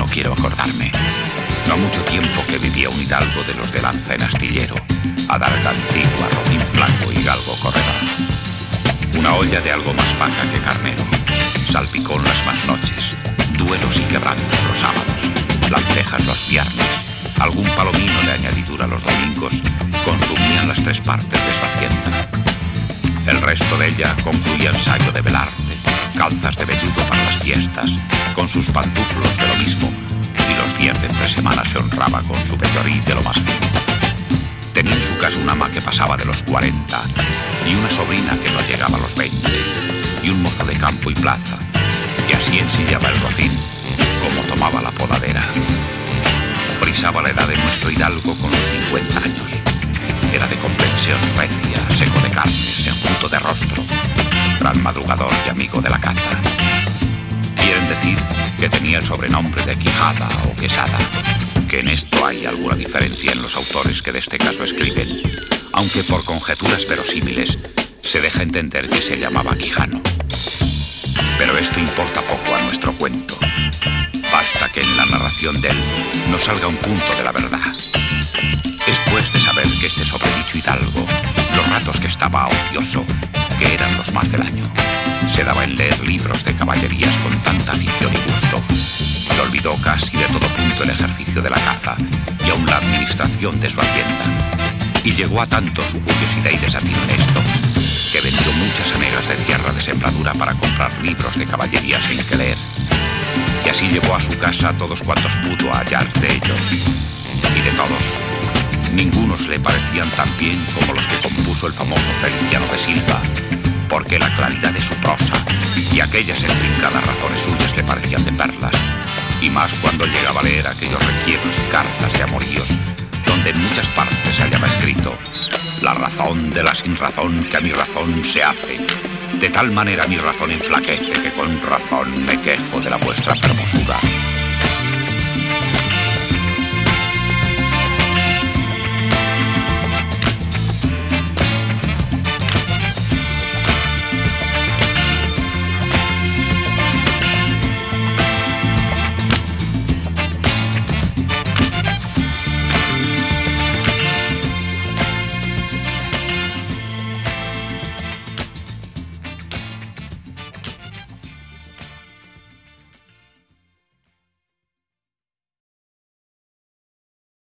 quiero acordarme. No ha mucho tiempo que vivía un hidalgo de los de lanza en astillero, adarga antigua, rocín flaco y galgo corredor. Una olla de algo más paja que carnero, salpicón las más noches, duelos y quebrantos los sábados, lentejas los viernes, algún palomino de añadidura los domingos, consumían las 3 partes de su hacienda. El resto de ella concluía ensayo de velarte, calzas de velludo para las fiestas, con sus pantuflos de lo mismo, y los días de entre semanas se honraba con su vellorí de lo más fino. Tenía en su casa una ama que pasaba de los 40, y una sobrina que no llegaba a los 20, y un mozo de campo y plaza, que así ensillaba el rocín, como tomaba la podadera. Frisaba la edad de nuestro hidalgo con los 50 años. Era de complexión recia, seco de carnes, enjuto de rostro, gran madrugador y amigo de la caza. Quieren decir que tenía el sobrenombre de Quijada o Quesada, que en esto hay alguna diferencia en los autores que de este caso escriben, aunque por conjeturas verosímiles se deja entender que se llamaba Quijano. Pero esto importa poco a nuestro cuento. Basta que en la narración de él nos salga un punto de la verdad. Es pues de saber que este sobredicho hidalgo, los ratos que estaba ocioso, que eran los más del año, se daba en leer libros de caballerías con tanta afición y gusto, que olvidó casi de todo punto el ejercicio de la caza y aun la administración de su hacienda. Y llegó a tanto su curiosidad y desatino en esto, que vendió muchas hanegas de tierra de sembradura para comprar libros de caballerías en que leer. Y así llevó a su casa a todos cuantos pudo hallar de ellos. Y de todos, ningunos le parecían tan bien como los que compuso el famoso Feliciano de Silva, porque la claridad de su prosa y aquellas intrincadas razones suyas le parecían de perlas, y más cuando llegaba a leer aquellos requiebros y cartas de amoríos, donde en muchas partes se hallaba escrito: la razón de la sinrazón que a mi razón se hace, de tal manera mi razón enflaquece que con razón me quejo de la vuestra hermosura.